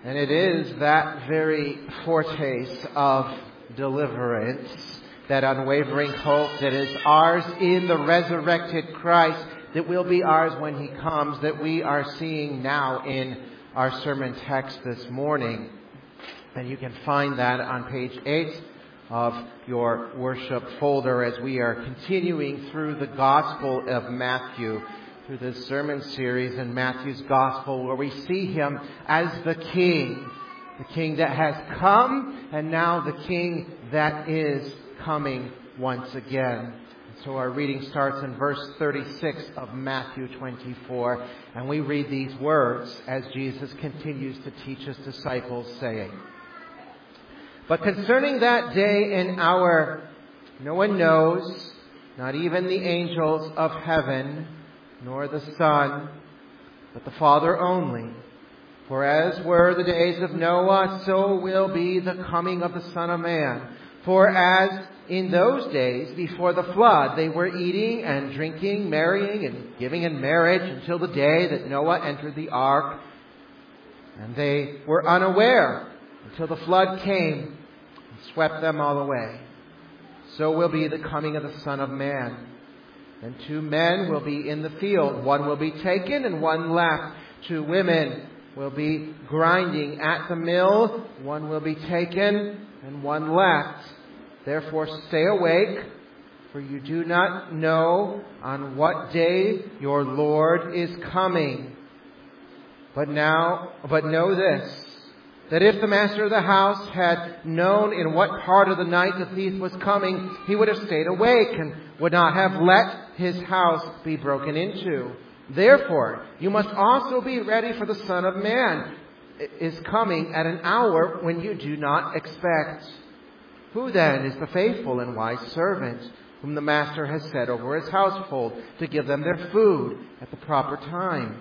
And it is that very foretaste of deliverance, that unwavering hope that is ours in the resurrected Christ, that will be ours when He comes, that we are seeing now in our sermon text this morning. And you can find that on page 8 of your worship folder as we are continuing through the Gospel of Matthew, through this sermon series in Matthew's Gospel, where we see Him as the King that has come, and now the King that is coming once again. So our reading starts in verse 36 of Matthew 24, and we read these words as Jesus continues to teach His disciples, saying, "But concerning that day and hour, no one knows, not even the angels of heaven, nor the Son, but the Father only. For as were the days of Noah, so will be the coming of the Son of Man. For as in those days before the flood, they were eating and drinking, marrying and giving in marriage until the day that Noah entered the ark. And they were unaware until the flood came and swept them all away. So will be the coming of the Son of Man. And 2 men will be in the field. One will be taken and one left. 2 women will be grinding at the mill. One will be taken and one left. Therefore stay awake, for you do not know on what day your Lord is coming. But know this, that if the master of the house had known in what part of the night the thief was coming, he would have stayed awake and would not have let his house be broken into. Therefore, you must also be ready, for the Son of Man is coming at an hour when you do not expect. Who then is the faithful and wise servant whom the master has set over his household to give them their food at the proper time?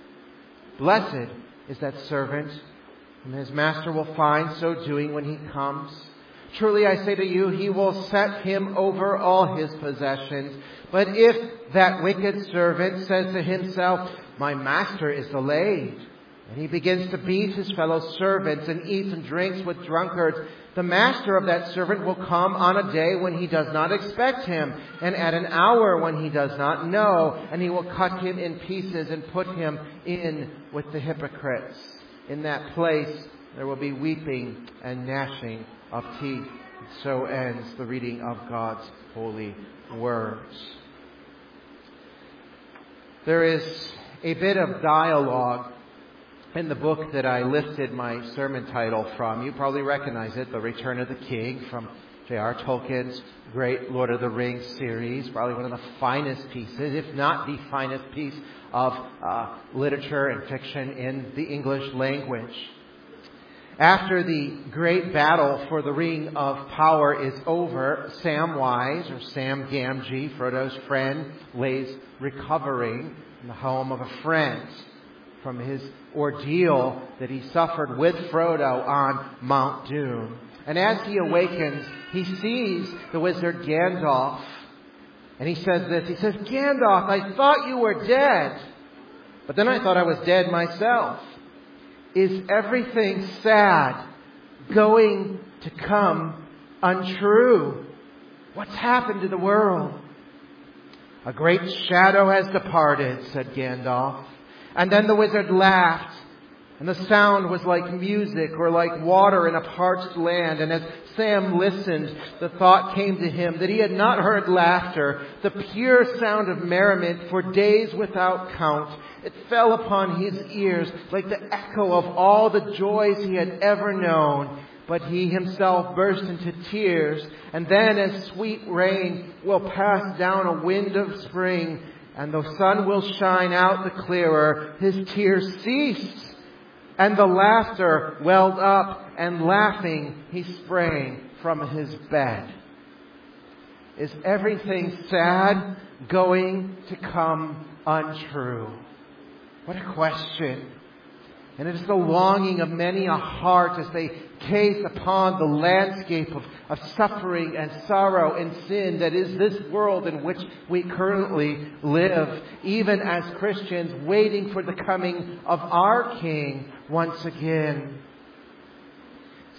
Blessed is that servant whom his master will find so doing when he comes. Truly I say to you, he will set him over all his possessions. But if that wicked servant says to himself, my master is delayed, and he begins to beat his fellow servants and eats and drinks with drunkards, the master of that servant will come on a day when he does not expect him, and at an hour when he does not know, and he will cut him in pieces and put him in with the hypocrites. In that place there will be weeping and gnashing of teeth." So ends the reading of God's holy words. There is a bit of dialogue in the book that I lifted my sermon title from. You probably recognize it, The Return of the King, from J.R. Tolkien's great Lord of the Rings series. Probably one of the finest pieces, if not the finest piece of literature and fiction in the English language. After the great battle for the Ring of Power is over, Samwise, or Sam Gamgee, Frodo's friend, lays recovering in the home of a friend from his ordeal that he suffered with Frodo on Mount Doom. And as he awakens, he sees the wizard Gandalf. And he says this, he says, "Gandalf, I thought you were dead, but then I thought I was dead myself. Is everything sad going to come untrue? What's happened to the world?" "A great shadow has departed," said Gandalf. And then the wizard laughed, and the sound was like music or like water in a parched land. And as Sam listened, the thought came to him that he had not heard laughter, the pure sound of merriment, for days without count. It fell upon his ears like the echo of all the joys he had ever known. But he himself burst into tears, and then as sweet rain will pass down a wind of spring, and the sun will shine out the clearer, his tears ceased, and the laughter welled up, and laughing he sprang from his bed. Is everything sad going to come untrue? What a question. And it is the longing of many a heart as they gaze upon the landscape of suffering and sorrow and sin that is this world in which we currently live, even as Christians waiting for the coming of our King once again.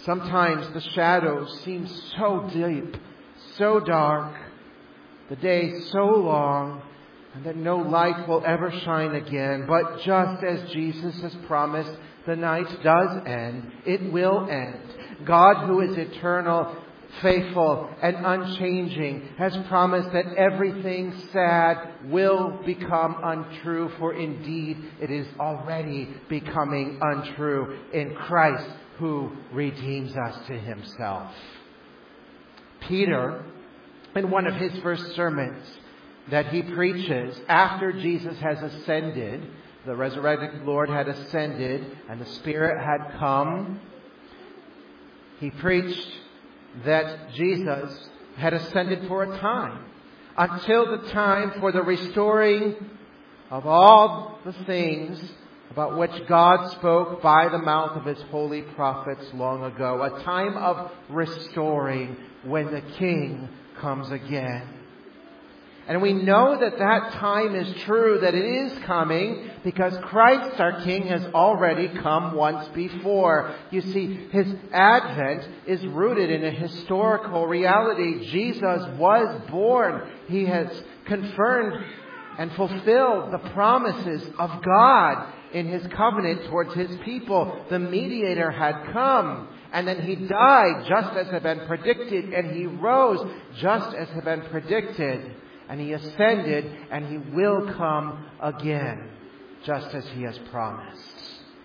Sometimes the shadows seem so deep, so dark, the day so long, and that no light will ever shine again. But just as Jesus has promised, the night does end. It will end. God, who is eternal, faithful, and unchanging, has promised that everything sad will become untrue, for indeed it is already becoming untrue in Christ, who redeems us to himself. Peter, in one of his first sermons that he preaches after Jesus has ascended, the resurrected Lord had ascended and the Spirit had come, he preached that Jesus had ascended for a time, until the time for the restoring of all the things about which God spoke by the mouth of his holy prophets long ago. A time of restoring when the King comes again. And we know that that time is true, that it is coming, because Christ, our King, has already come once before. You see, his advent is rooted in a historical reality. Jesus was born. He has confirmed and fulfilled the promises of God in his covenant towards his people. The mediator had come, and then he died just as had been predicted, and he rose just as had been predicted. And he ascended, and he will come again, just as he has promised.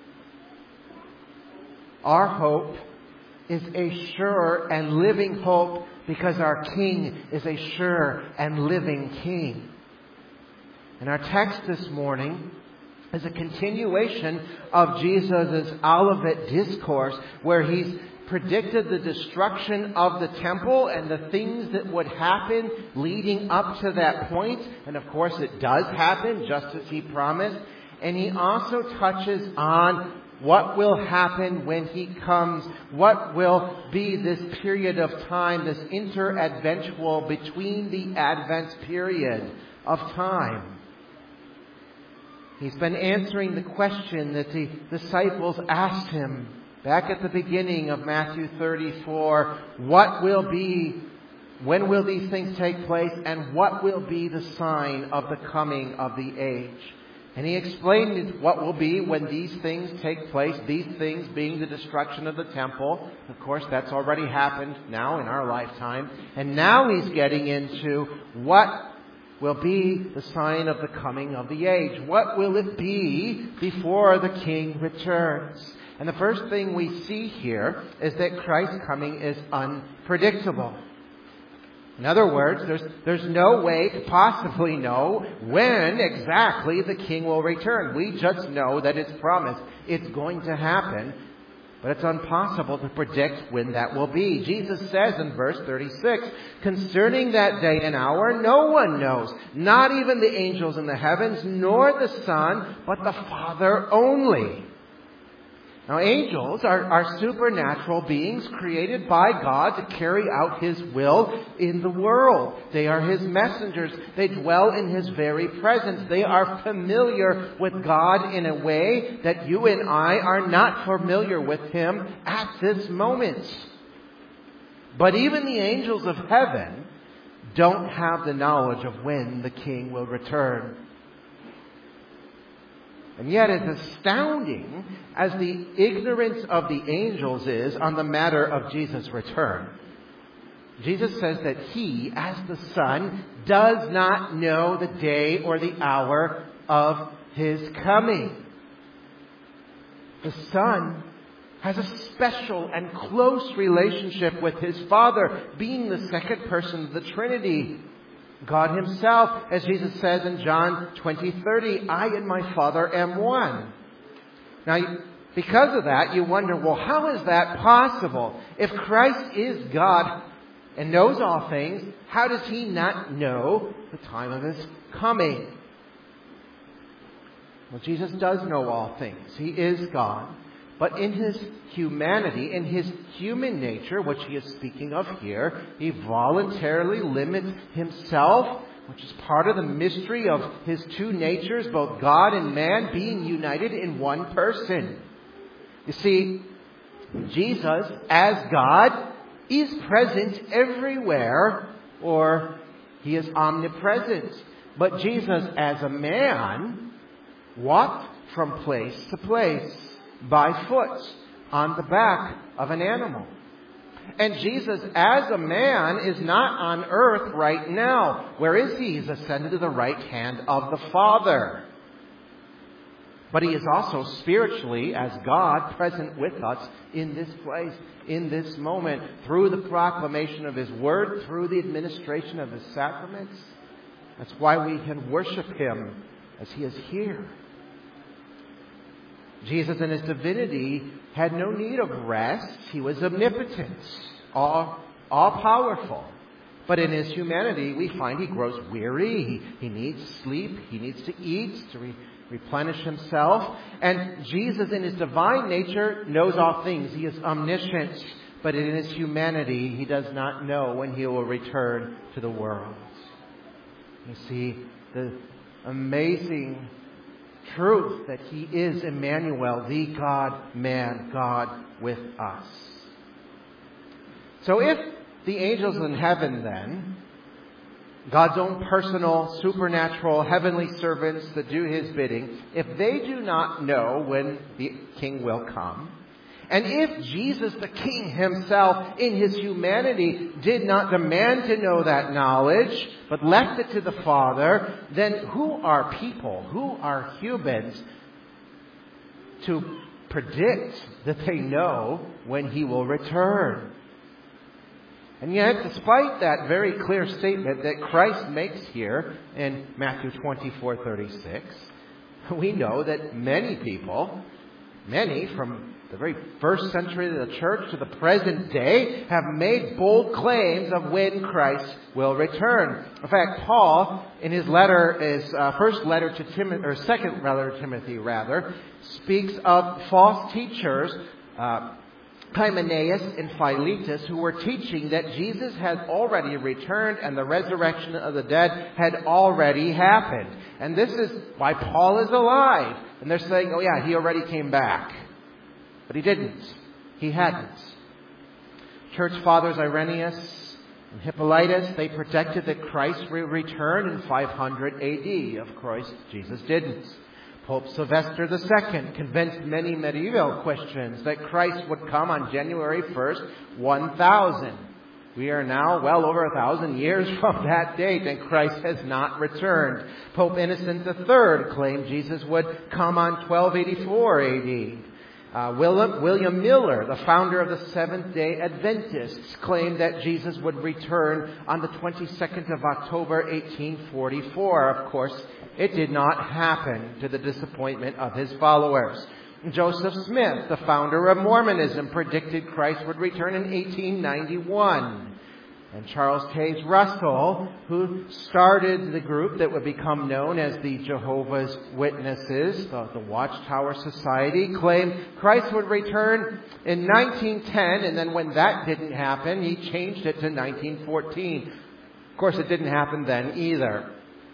Our hope is a sure and living hope, because our King is a sure and living King. And our text this morning is a continuation of Jesus' Olivet Discourse, where he's predicted the destruction of the temple and the things that would happen leading up to that point. And of course it does happen, just as he promised. And he also touches on what will happen when he comes, what will be this period of time, this interadventual between the Advent period of time. He's been answering the question that the disciples asked him back at the beginning of Matthew 34, what will be, when will these things take place, and what will be the sign of the coming of the age? And he explained what will be when these things take place, these things being the destruction of the temple. Of course, that's already happened now in our lifetime. And now he's getting into what will be the sign of the coming of the age. What will it be before the King returns? And the first thing we see here is that Christ's coming is unpredictable. In other words, there's no way to possibly know when exactly the King will return. We just know that it's promised. It's going to happen, but it's impossible to predict when that will be. Jesus says in verse 36, concerning that day and hour, no one knows, not even the angels in the heavens, nor the Son, but the Father only. Now, angels are supernatural beings created by God to carry out his will in the world. They are his messengers. They dwell in his very presence. They are familiar with God in a way that you and I are not familiar with him at this moment. But even the angels of heaven don't have the knowledge of when the King will return. And yet it's astounding as the ignorance of the angels is on the matter of Jesus' return. Jesus says that he, as the Son, does not know the day or the hour of his coming. The Son has a special and close relationship with his Father, being the second person of the Trinity. God himself, as Jesus says in John 20:30, I and my Father am one. Now, because of that, you wonder, well, how is that possible? If Christ is God and knows all things, how does he not know the time of his coming? Well, Jesus does know all things. He is God. But in his humanity, in his human nature, which he is speaking of here, he voluntarily limits himself, which is part of the mystery of his two natures, both God and man, being united in one person. You see, Jesus, as God, is present everywhere, or he is omnipresent. But Jesus, as a man, walked from place to place by foot on the back of an animal. And Jesus, as a man, is not on earth right now. Where is he? He's ascended to the right hand of the Father. But he is also spiritually, as God, present with us in this place, in this moment, through the proclamation of his word, through the administration of his sacraments. That's why we can worship him as he is here. Jesus in his divinity had no need of rest. He was omnipotent, all-powerful. But in his humanity, we find he grows weary. He needs sleep. He needs to eat, to replenish himself. And Jesus in his divine nature knows all things. He is omniscient. But in his humanity, he does not know when he will return to the world. You see the amazing truth that he is Emmanuel, the God-man, God with us. So if the angels in heaven then, God's own personal, supernatural, heavenly servants that do his bidding, if they do not know when the king will come, and if Jesus the King himself in his humanity did not demand to know that knowledge, but left it to the Father, then who are people, who are humans to predict that they know when he will return? And yet, despite that very clear statement that Christ makes here in Matthew 24:36, we know that many people, many from the very first century of the church to the present day, have made bold claims of when Christ will return. In fact, Paul, in his letter, second letter to Timothy, speaks of false teachers, Hymenaeus and Philetus, who were teaching that Jesus had already returned and the resurrection of the dead had already happened. And this is why Paul is alive. And they're saying, oh yeah, he already came back. But he didn't. He hadn't. Church fathers Irenaeus and Hippolytus, they predicted that Christ would return in 500 AD. Of course, Jesus didn't. Pope Sylvester II convinced many medieval Christians that Christ would come on January 1st, 1000. We are now well over 1,000 years from that date, and Christ has not returned. Pope Innocent III claimed Jesus would come on 1284 AD. William Miller, the founder of the Seventh-day Adventists, claimed that Jesus would return on the 22nd of October, 1844. Of course, it did not happen, to the disappointment of his followers. Joseph Smith, the founder of Mormonism, predicted Christ would return in 1891. And Charles Taze Russell, who started the group that would become known as the Jehovah's Witnesses, the Watchtower Society, claimed Christ would return in 1910, and then when that didn't happen, he changed it to 1914. Of course, it didn't happen then either.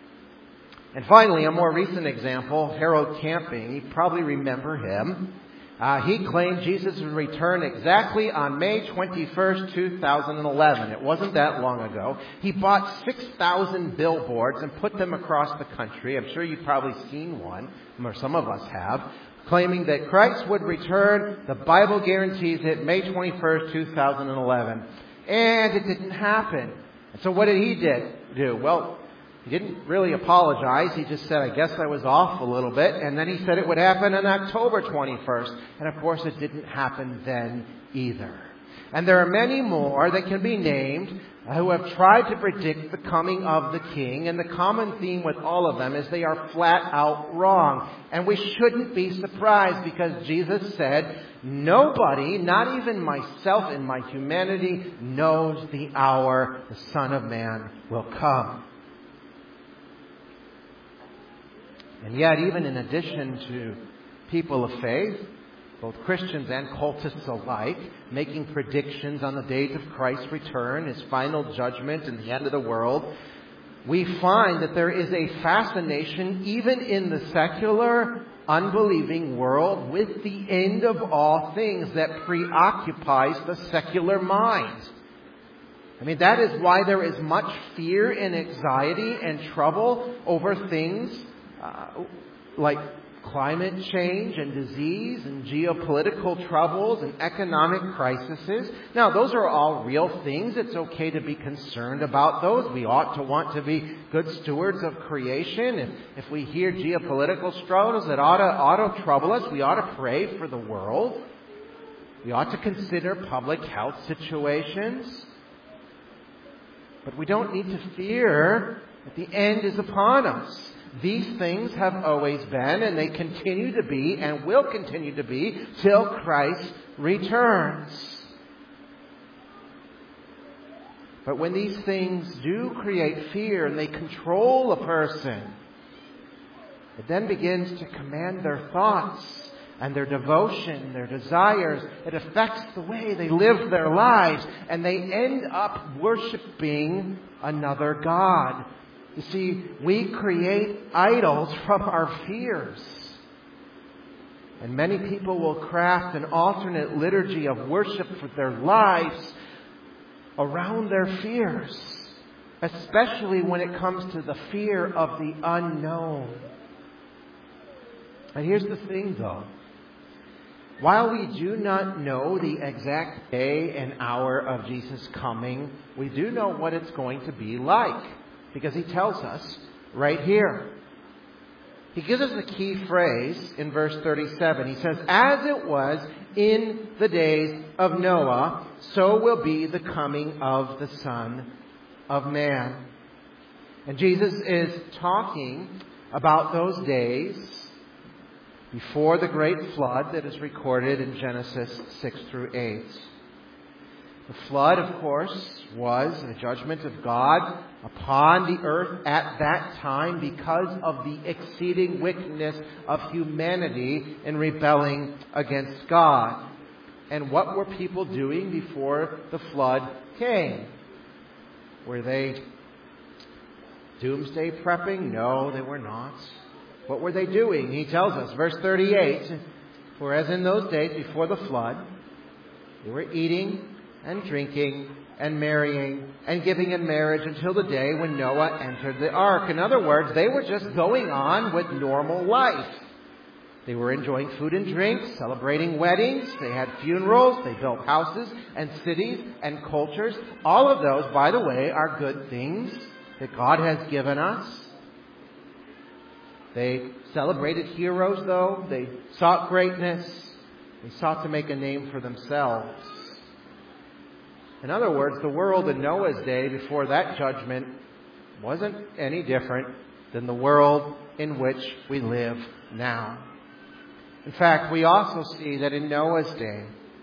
And finally, a more recent example, Harold Camping. You probably remember him. He claimed Jesus would return exactly on May 21st, 2011. It wasn't that long ago. He bought 6,000 billboards and put them across the country. I'm sure you've probably seen one, or some of us have, claiming that Christ would return. The Bible guarantees it, May 21st, 2011. And it didn't happen. And so what did he do? Well, he didn't really apologize. He just said, I guess I was off a little bit. And then he said it would happen on October 21st. And of course, it didn't happen then either. And there are many more that can be named who have tried to predict the coming of the King. And the common theme with all of them is they are flat out wrong. And we shouldn't be surprised, because Jesus said, nobody, not even myself in my humanity, knows the hour the Son of Man will come. And yet, even in addition to people of faith, both Christians and cultists alike, making predictions on the date of Christ's return, his final judgment, and the end of the world, we find that there is a fascination, even in the secular, unbelieving world with the end of all things that preoccupies the secular mind. I mean, that is why there is much fear and anxiety and trouble over things like climate change and disease and geopolitical troubles and economic crises. Now, those are all real things. It's okay to be concerned about those. We ought to want to be good stewards of creation. If we hear geopolitical struggles that ought to trouble us, we ought to pray for the world. We ought to consider public health situations. But we don't need to fear that the end is upon us. These things have always been, and they continue to be, and will continue to be, till Christ returns. But when these things do create fear, and they control a person, it then begins to command their thoughts, and their devotion, their desires. It affects the way they live their lives, and they end up worshiping another god. You see, we create idols from our fears. And many people will craft an alternate liturgy of worship for their lives around their fears, especially when it comes to the fear of the unknown. And here's the thing, though. While we do not know the exact day and hour of Jesus' coming, we do know what it's going to be like, because he tells us right here. He gives us the key phrase in verse 37. He says, "As it was in the days of Noah, so will be the coming of the Son of Man." And Jesus is talking about those days before the great flood that is recorded in Genesis 6 through 8. The flood, of course, was a judgment of God upon the earth at that time because of the exceeding wickedness of humanity in rebelling against God. And what were people doing before the flood came? Were they doomsday prepping? No, they were not. What were they doing? He tells us, verse 38, "For as in those days before the flood, they were eating and drinking and marrying and giving in marriage until the day when Noah entered the ark." In other words, they were just going on with normal life. They were enjoying food and drink, celebrating weddings, they had funerals, they built houses and cities and cultures. All of those, by the way, are good things that God has given us. They celebrated heroes, though. They sought greatness. They sought to make a name for themselves. In other words, the world in Noah's day before that judgment wasn't any different than the world in which we live now. In fact, we also see that in Noah's day,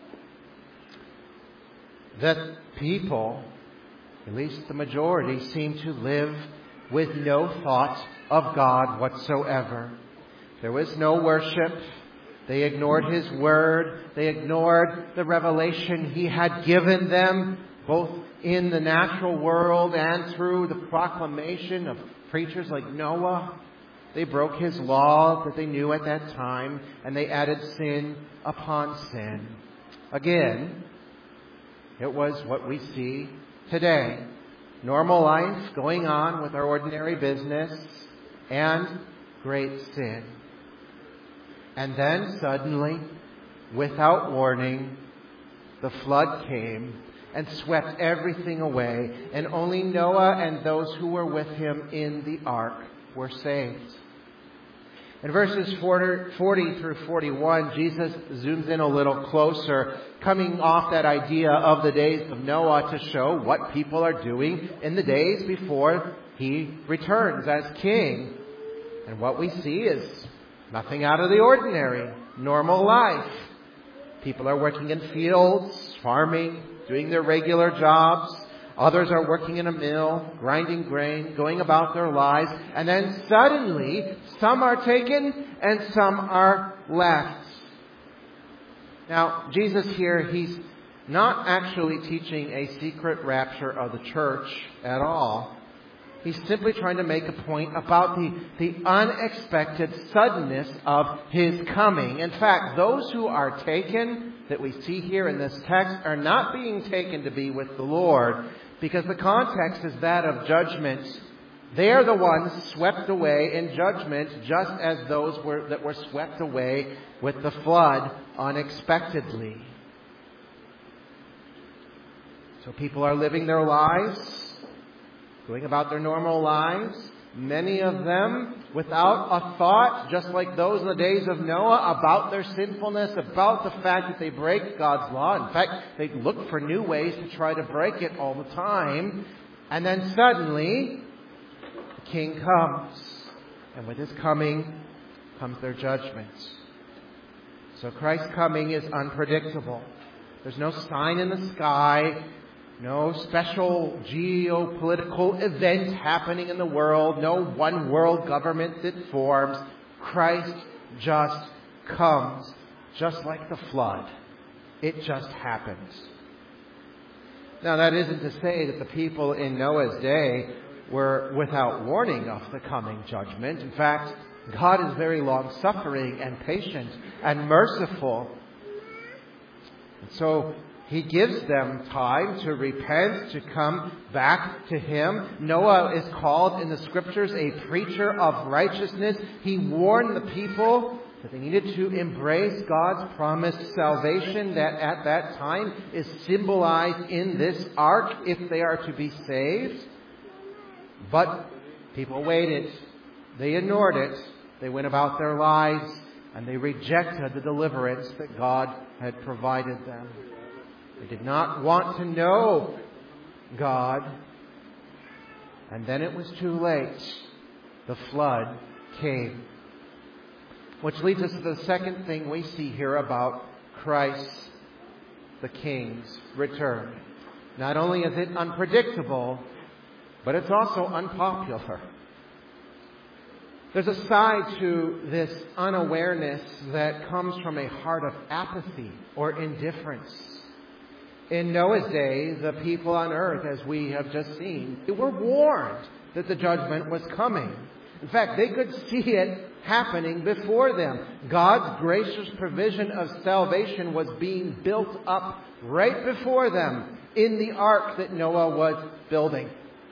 that people, at least the majority, seem to live with no thought of God whatsoever. There was no worship. They ignored His Word. They ignored the revelation He had given them, both in the natural world and through the proclamation of preachers like Noah. They broke His law that they knew at that time, and they added sin upon sin. Again, it was what we see today. Normal life going on with our ordinary business and great sin. And then suddenly, without warning, the flood came and swept everything away. And only Noah and those who were with him in the ark were saved. In verses 40 through 41, Jesus zooms in a little closer, coming off that idea of the days of Noah to show what people are doing in the days before He returns as King. And what we see is nothing out of the ordinary, normal life. People are working in fields, farming, doing their regular jobs. Others are working in a mill, grinding grain, going about their lives. And then suddenly, some are taken and some are left. Now, Jesus here, He's not actually teaching a secret rapture of the church at all. He's simply trying to make a point about the unexpected suddenness of His coming. In fact, those who are taken, that we see here in this text, are not being taken to be with the Lord, because the context is that of judgment. They are the ones swept away in judgment, just as those that were swept away with the flood unexpectedly. So people are living their lives, going about their normal lives, many of them without a thought, just like those in the days of Noah, about their sinfulness, about the fact that they break God's law. In fact, they look for new ways to try to break it all the time. And then suddenly, the King comes. And with His coming comes their judgment. So Christ's coming is unpredictable. There's no sign in the sky. No special geopolitical event happening in the world. No one world government that forms. Christ just comes, just like the flood. It just happens. Now, that isn't to say that the people in Noah's day were without warning of the coming judgment. In fact, God is very long-suffering and patient and merciful. And so He gives them time to repent, to come back to Him. Noah is called in the Scriptures a preacher of righteousness. He warned the people that they needed to embrace God's promised salvation that at that time is symbolized in this ark if they are to be saved. But people waited. They ignored it. They went about their lives and they rejected the deliverance that God had provided them. They did not want to know God. And then it was too late. The flood came. Which leads us to the second thing we see here about Christ, the King's return. Not only is it unpredictable, but it's also unpopular. There's a side to this unawareness that comes from a heart of apathy or indifference. In Noah's day, the people on earth, as we have just seen, they were warned that the judgment was coming. In fact, they could see it happening before them. God's gracious provision of salvation was being built up right before them in the ark that Noah was building.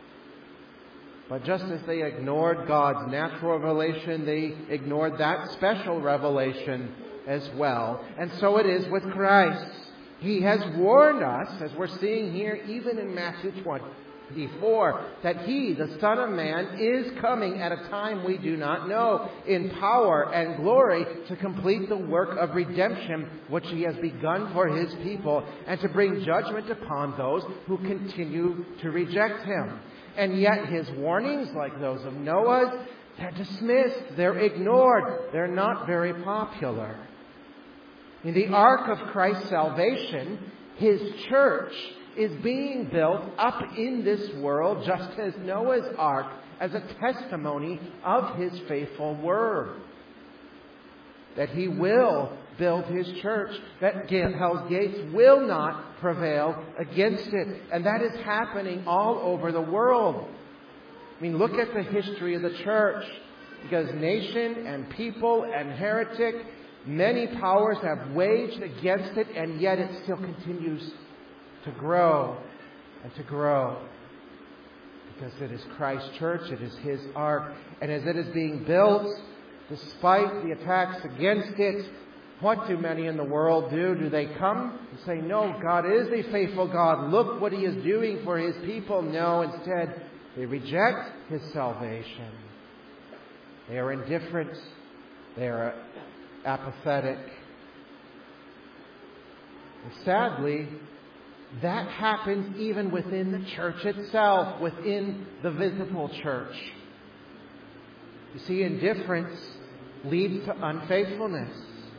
But just as they ignored God's natural revelation, they ignored that special revelation as well. And so it is with Christ. He has warned us, as we're seeing here even in Matthew 24, that He, the Son of Man, is coming at a time we do not know, in power and glory, to complete the work of redemption which He has begun for His people, and to bring judgment upon those who continue to reject Him. And yet His warnings, like those of Noah's, they're dismissed, they're ignored, they're not very popular. In the ark of Christ's salvation, His church is being built up in this world, just as Noah's ark, as a testimony of His faithful word. That He will build His church, that hell's gates will not prevail against it. And that is happening all over the world. I mean, look at the history of the church. Because nation and people and heretic, many powers have waged against it, and yet it still continues to grow and to grow. Because it is Christ's church, it is His ark. And as it is being built, despite the attacks against it, what do many in the world do? Do they come and say, no, God is a faithful God. Look what He is doing for His people. No, instead, they reject His salvation. They are indifferent. They are apathetic. And sadly, that happens even within the church itself, within the visible church. You see, indifference leads to unfaithfulness.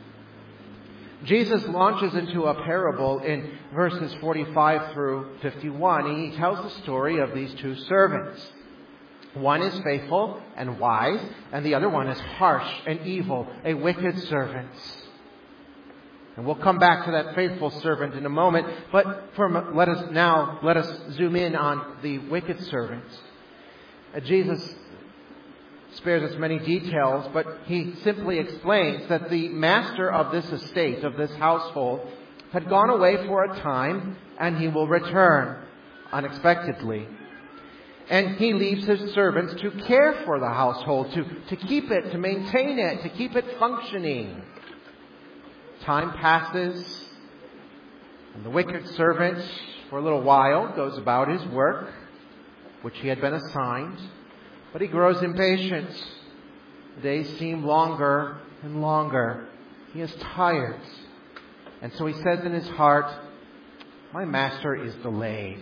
Jesus launches into a parable in verses 45 through 51. And He tells the story of these two servants. One is faithful and wise, and the other one is harsh and evil, a wicked servant. And we'll come back to that faithful servant in a moment. But let us zoom in on the wicked servant. Jesus spares us many details, but he simply explains that the master of this estate, of this household, had gone away for a time, and he will return unexpectedly. And he leaves his servants to care for the household, to keep it, to maintain it, to keep it functioning. Time passes, and the wicked servant, for a little while, goes about his work, which he had been assigned. But he grows impatient. The days seem longer and longer. He is tired. And so he says in his heart, "My master is delayed.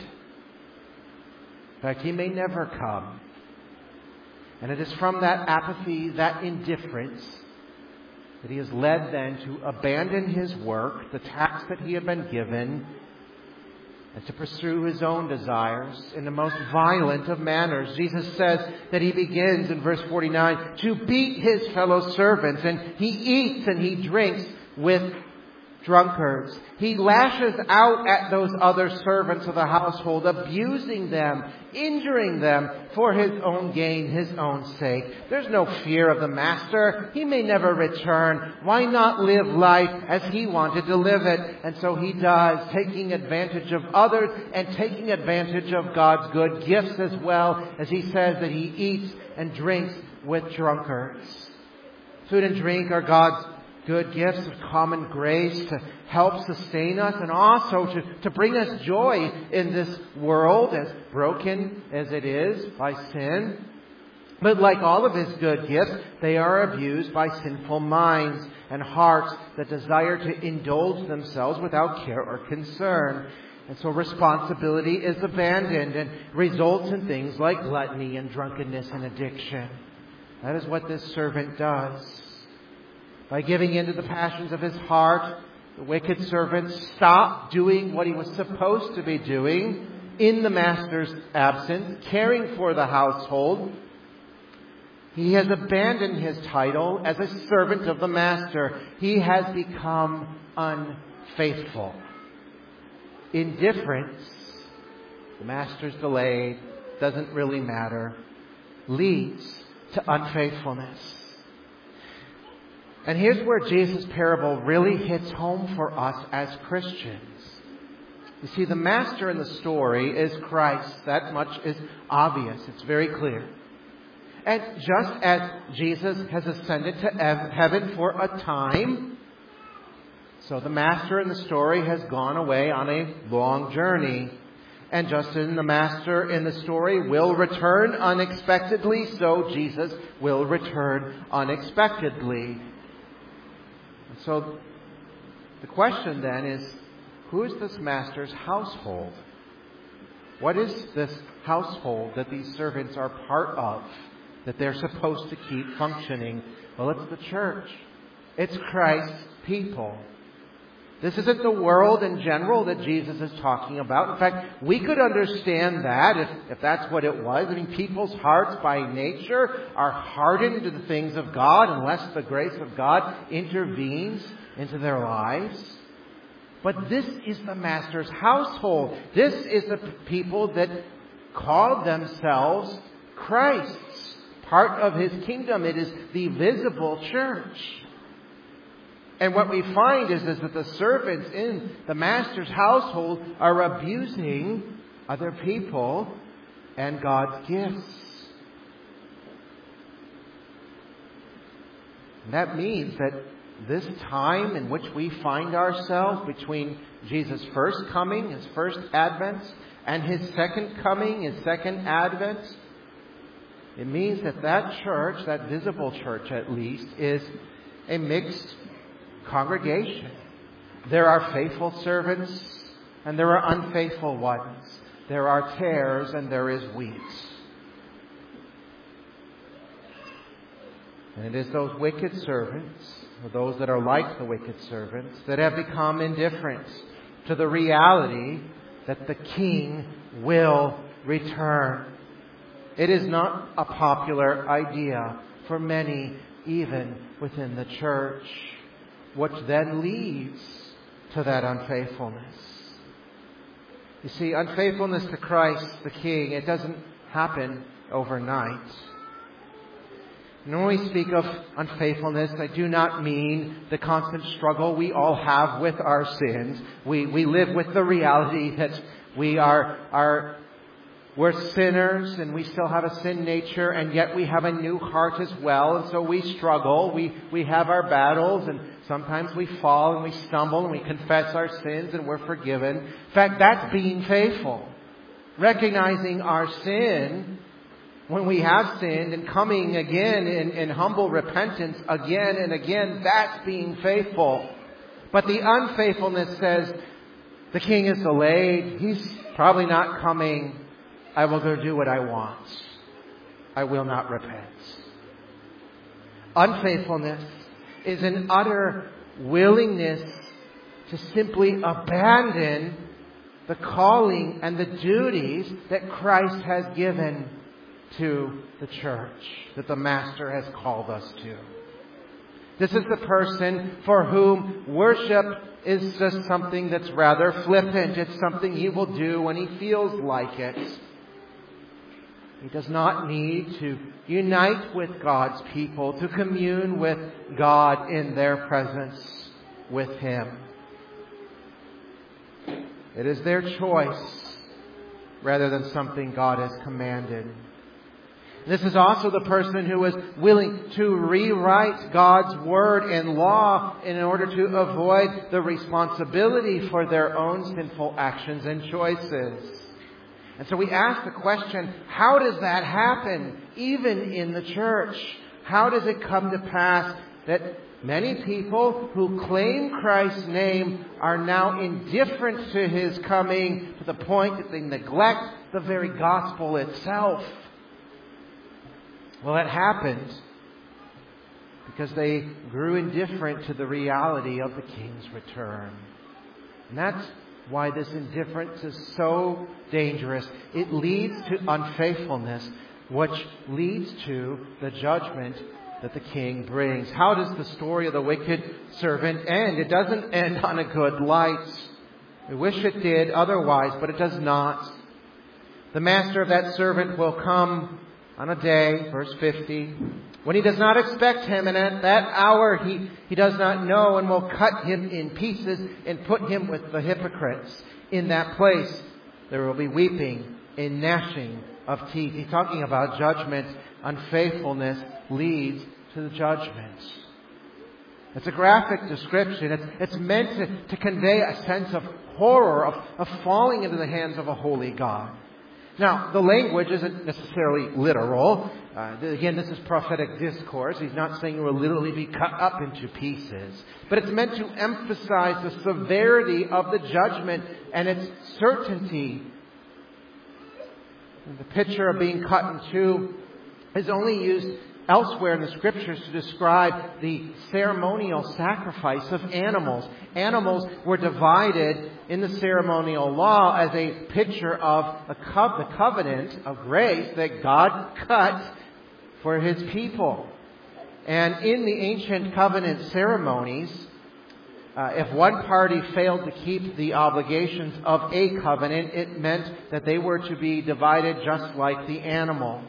In fact, he may never come." And it is from that apathy, that indifference, that he is led then to abandon his work, the task that he had been given, and to pursue his own desires in the most violent of manners. Jesus says that he begins in verse 49 to beat his fellow servants, and he eats and he drinks with drunkards. He lashes out at those other servants of the household, abusing them, injuring them for his own gain, his own sake. There's no fear of the master. He may never return. Why not live life as he wanted to live it? And so he does, taking advantage of others and taking advantage of God's good gifts as well, as he says that he eats and drinks with drunkards. Food and drink are God's good gifts of common grace to help sustain us and also to bring us joy in this world, as broken as it is by sin. But like all of his good gifts, they are abused by sinful minds and hearts that desire to indulge themselves without care or concern. And so responsibility is abandoned and results in things like gluttony and drunkenness and addiction. That is what this servant does. By giving in to the passions of his heart, the wicked servant stopped doing what he was supposed to be doing in the master's absence, caring for the household. He has abandoned his title as a servant of the master. He has become unfaithful. Indifference, the master's delayed, doesn't really matter, leads to unfaithfulness. And here's where Jesus' parable really hits home for us as Christians. You see, the master in the story is Christ. That much is obvious. It's very clear. And just as Jesus has ascended to heaven for a time, so the master in the story has gone away on a long journey. And just as the master in the story will return unexpectedly, so Jesus will return unexpectedly. So the question then is, who is this master's household? What is this household that these servants are part of, that they're supposed to keep functioning? Well, it's the church. It's Christ's people. This isn't the world in general that Jesus is talking about. In fact, we could understand that if that's what it was. I mean, people's hearts by nature are hardened to the things of God unless the grace of God intervenes into their lives. But this is the master's household. This is the people that call themselves Christ's, part of his kingdom. It is the visible church. And what we find is that the servants in the master's household are abusing other people and God's gifts. And that means that this time in which we find ourselves between Jesus' first coming, his first advent, and his second coming, his second advent, it means that that church, that visible church at least, is a mixed congregation. There are faithful servants and there are unfaithful ones. There are tares and there is wheat. And it is those wicked servants, or those that are like the wicked servants, that have become indifferent to the reality that the King will return. It is not a popular idea for many, even within the church, which then leads to that unfaithfulness. You see, unfaithfulness to Christ, the King, it doesn't happen overnight. And when we speak of unfaithfulness, I do not mean the constant struggle we all have with our sins. We live with the reality that we're sinners and we still have a sin nature, and yet we have a new heart as well. And so we struggle. We have our battles, and sometimes we fall and we stumble and we confess our sins and we're forgiven. In fact, that's being faithful. Recognizing our sin when we have sinned and coming again in humble repentance again and again, that's being faithful. But the unfaithfulness says, the king is delayed. He's probably not coming. I will go do what I want. I will not repent. Unfaithfulness is an utter willingness to simply abandon the calling and the duties that Christ has given to the church, that the Master has called us to. This is the person for whom worship is just something that's rather flippant. It's something he will do when he feels like it. He does not need to unite with God's people, to commune with God in their presence with Him. It is their choice rather than something God has commanded. This is also the person who is willing to rewrite God's word and law in order to avoid the responsibility for their own sinful actions and choices. And so we ask the question, how does that happen, even in the church? How does it come to pass that many people who claim Christ's name are now indifferent to His coming to the point that they neglect the very gospel itself? Well, it happened because they grew indifferent to the reality of the King's return. And that's why this indifference is so dangerous. It leads to unfaithfulness, which leads to the judgment that the King brings. How does the story of the wicked servant end? It doesn't end on a good light. We wish it did otherwise, but it does not. The master of that servant will come on a day, verse 50, when he does not expect him, and at that hour he does not know, and will cut him in pieces and put him with the hypocrites. In that place there will be weeping and gnashing of teeth. He's talking about judgment. Unfaithfulness leads to the judgment. It's a graphic description. It's meant to convey a sense of horror, of falling into the hands of a holy God. Now, the language isn't necessarily literal. Again, this is prophetic discourse. He's not saying you will literally be cut up into pieces. But it's meant to emphasize the severity of the judgment and its certainty. And the picture of being cut in two is only used elsewhere in the Scriptures to describe the ceremonial sacrifice of animals. Animals were divided in the ceremonial law as a picture of the covenant of grace that God cut for His people. And in the ancient covenant ceremonies, if one party failed to keep the obligations of a covenant, it meant that they were to be divided just like the animals.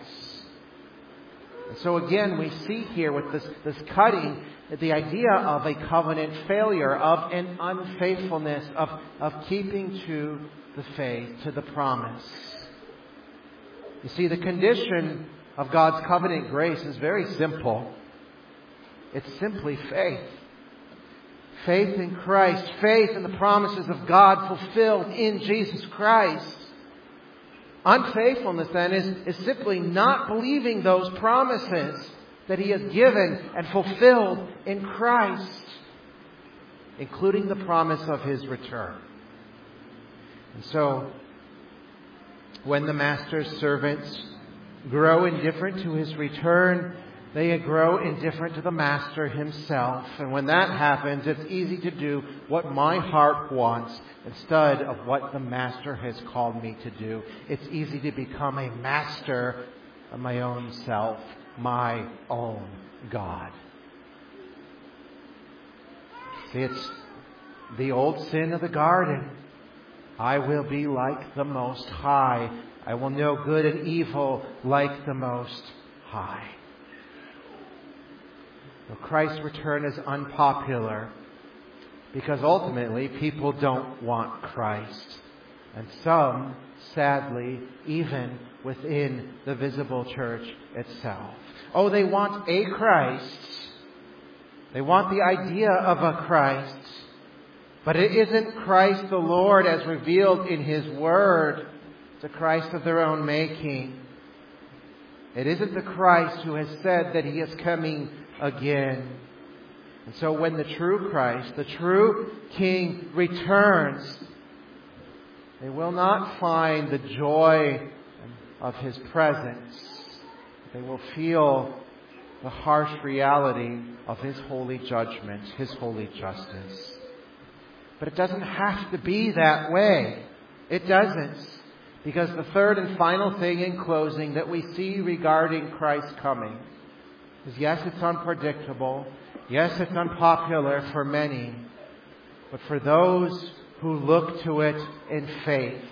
So again, we see here with this cutting, the idea of a covenant failure, of an unfaithfulness, of keeping to the faith, to the promise. You see, the condition of God's covenant grace is very simple. It's simply faith. Faith in Christ. Faith in the promises of God fulfilled in Jesus Christ. Unfaithfulness, then, is simply not believing those promises that He has given and fulfilled in Christ, including the promise of His return. And so, when the Master's servants grow indifferent to His return, they grow indifferent to the Master Himself. And when that happens, it's easy to do what my heart wants instead of what the Master has called me to do. It's easy to become a master of my own self, my own God. See, it's the old sin of the garden. I will be like the Most High. I will know good and evil like the Most High. Well, Christ's return is unpopular because ultimately people don't want Christ. And some, sadly, even within the visible church itself. Oh, they want a Christ. They want the idea of a Christ. But it isn't Christ the Lord as revealed in His Word. It's a Christ of their own making. It isn't the Christ who has said that He is coming again. And so when the true Christ, the true King, returns, they will not find the joy of His presence. They will feel the harsh reality of His holy judgment, His holy justice. But it doesn't have to be that way. It doesn't. Because the third and final thing in closing that we see regarding Christ's coming is, yes, it's unpredictable. Yes, it's unpopular for many. But for those who look to it in faith,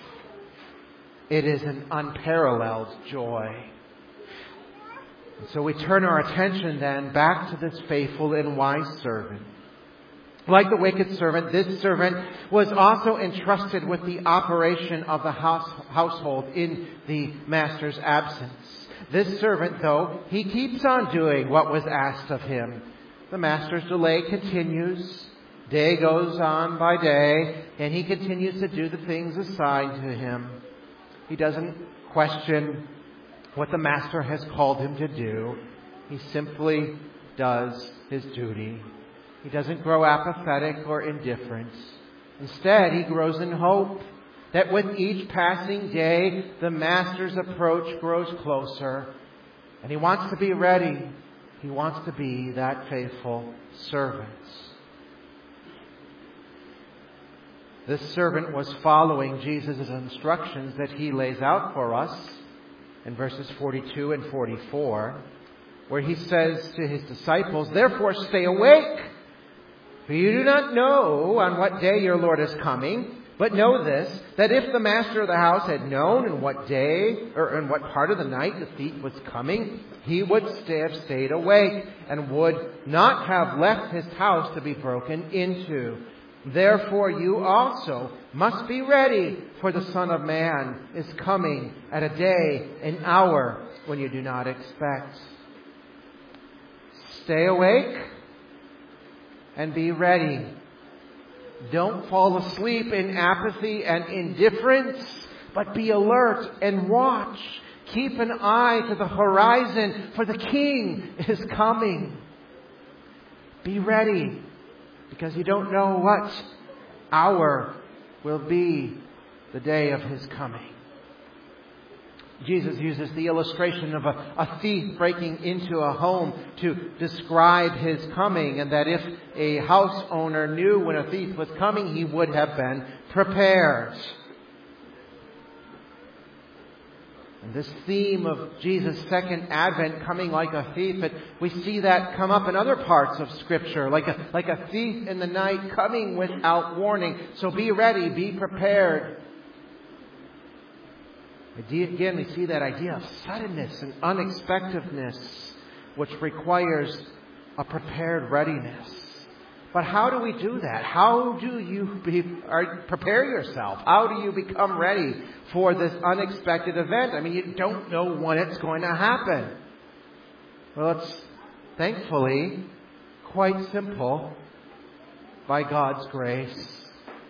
it is an unparalleled joy. And so we turn our attention then back to this faithful and wise servant. Like the wicked servant, this servant was also entrusted with the operation of the household in the master's absence. This servant, though, he keeps on doing what was asked of him. The master's delay continues. Day goes on by day, and he continues to do the things assigned to him. He doesn't question what the master has called him to do. He simply does his duty. He doesn't grow apathetic or indifferent. Instead, he grows in hope that with each passing day, the master's approach grows closer. And he wants to be ready. He wants to be that faithful servant. This servant was following Jesus' instructions that he lays out for us in verses 42 and 44, where he says to his disciples, "Therefore stay awake, for you do not know on what day your Lord is coming. But know this, that if the master of the house had known in what day or in what part of the night the thief was coming, he would have stayed awake and would not have left his house to be broken into. Therefore you also must be ready, for the Son of Man is coming at a day, an hour when you do not expect." Stay awake and be ready. Don't fall asleep in apathy and indifference, but be alert and watch. Keep an eye to the horizon, for the King is coming. Be ready, because you don't know what hour will be the day of His coming. Jesus uses the illustration of a thief breaking into a home to describe his coming, and that if a house owner knew when a thief was coming, he would have been prepared. And this theme of Jesus' second advent, coming like a thief, we see that come up in other parts of Scripture, like a thief in the night coming without warning. So be ready, be prepared. Again, we see that idea of suddenness and unexpectedness, which requires a prepared readiness. But how do we do that? How do you prepare yourself? How do you become ready for this unexpected event? I mean, you don't know when it's going to happen. Well, it's thankfully quite simple by God's grace.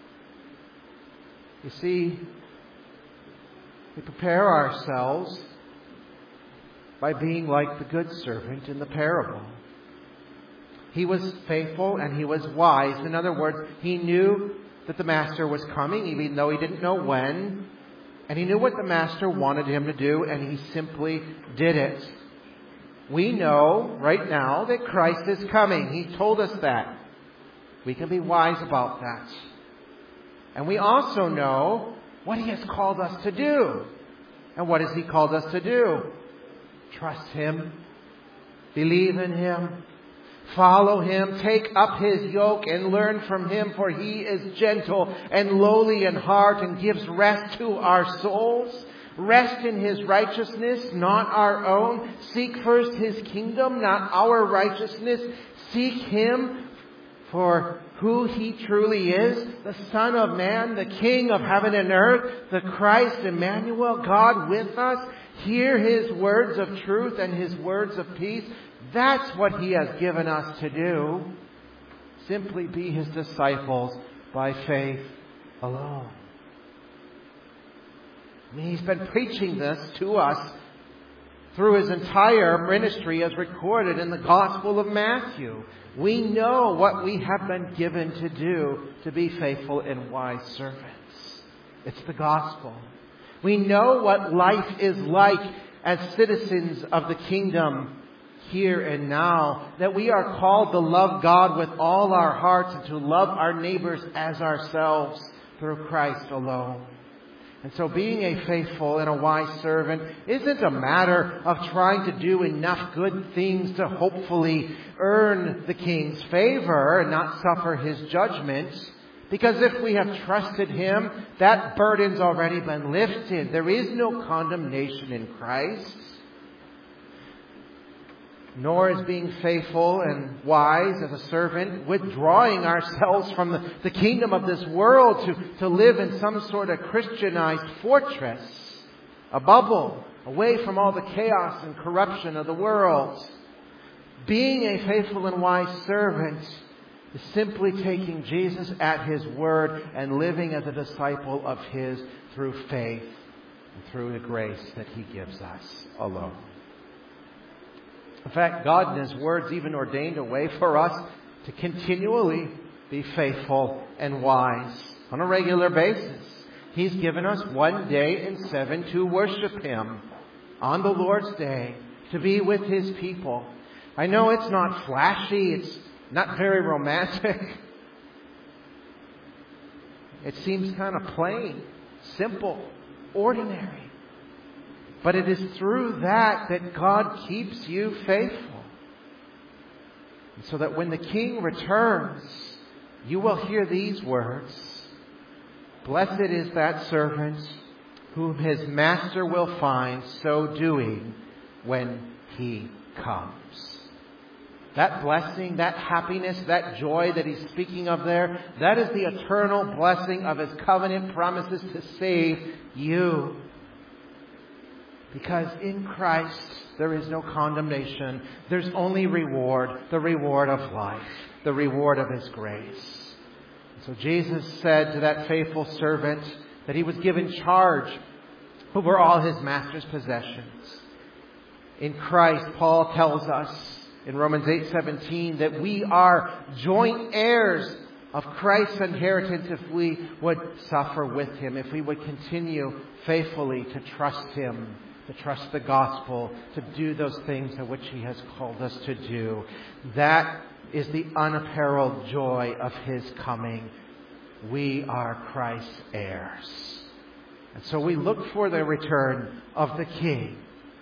You see, we prepare ourselves by being like the good servant in the parable. He was faithful and he was wise. In other words, he knew that the master was coming, even though he didn't know when. And he knew what the master wanted him to do, and he simply did it. We know right now that Christ is coming. He told us that. We can be wise about that. And we also know what He has called us to do. And what has He called us to do? Trust Him. Believe in Him. Follow Him, take up His yoke and learn from Him, for He is gentle and lowly in heart and gives rest to our souls. Rest in His righteousness, not our own. Seek first His kingdom, not our righteousness. Seek Him for who He truly is, the Son of Man, the King of heaven and earth, the Christ, Emmanuel, God with us. Hear His words of truth and His words of peace. That's what He has given us to do. Simply be His disciples by faith alone. He's been preaching this to us through His entire ministry as recorded in the Gospel of Matthew. We know what we have been given to do to be faithful and wise servants. It's the Gospel. We know what life is like as citizens of the kingdom here and now, that we are called to love God with all our hearts and to love our neighbors as ourselves through Christ alone. And so being a faithful and a wise servant isn't a matter of trying to do enough good things to hopefully earn the King's favor and not suffer His judgment. Because if we have trusted Him, that burden's already been lifted. There is no condemnation in Christ. Nor is being faithful and wise as a servant withdrawing ourselves from the kingdom of this world to live in some sort of Christianized fortress, a bubble, away from all the chaos and corruption of the world. Being a faithful and wise servant is simply taking Jesus at His word and living as a disciple of His through faith and through the grace that He gives us alone. In fact, God in His words even ordained a way for us to continually be faithful and wise on a regular basis. He's given us one day in 7 to worship Him on the Lord's Day, to be with His people. I know it's not flashy, it's not very romantic. It seems kind of plain, simple, ordinary. But it is through that God keeps you faithful. And so that when the King returns, you will hear these words. Blessed is that servant whom his master will find so doing when he comes. That blessing, that happiness, that joy that He's speaking of there, that is the eternal blessing of His covenant promises to save you. Because in Christ there is no condemnation. There's only reward, the reward of life, the reward of His grace. So Jesus said to that faithful servant that he was given charge over all his master's possessions. In Christ, Paul tells us in Romans 8:17 that we are joint heirs of Christ's inheritance if we would suffer with Him, if we would continue faithfully to trust Him, to trust the gospel, to do those things to which He has called us to do. That is the unapparalled joy of His coming. We are Christ's heirs. And so we look for the return of the King.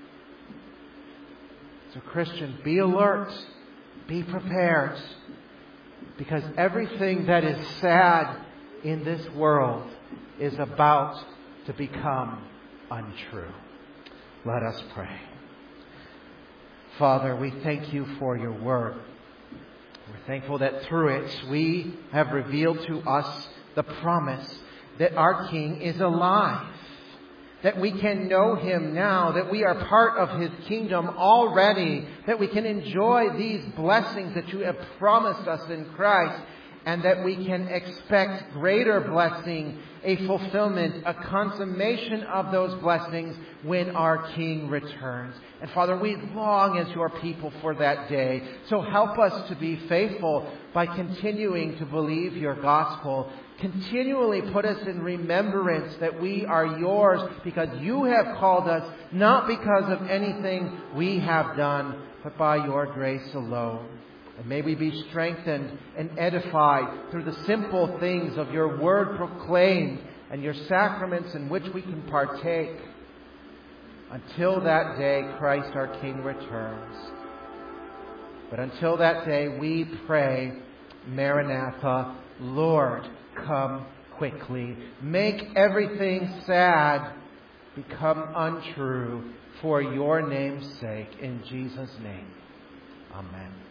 So Christian, be alert, be prepared, because everything that is sad in this world is about to become untrue. Let us pray. Father, we thank You for Your word. We're thankful that through it we have revealed to us the promise that our King is alive, that we can know Him now, that we are part of His kingdom already, that we can enjoy these blessings that You have promised us in Christ, and that we can expect greater blessing, a fulfillment, a consummation of those blessings when our King returns. And Father, we long as Your people for that day. So help us to be faithful by continuing to believe Your gospel. Continually put us in remembrance that we are Yours because You have called us, not because of anything we have done, but by Your grace alone. And may we be strengthened and edified through the simple things of Your word proclaimed and Your sacraments in which we can partake until that day Christ our King returns. But until that day, we pray, Maranatha, Lord, come quickly. Make everything sad become untrue for your name's sake. In Jesus' name, amen.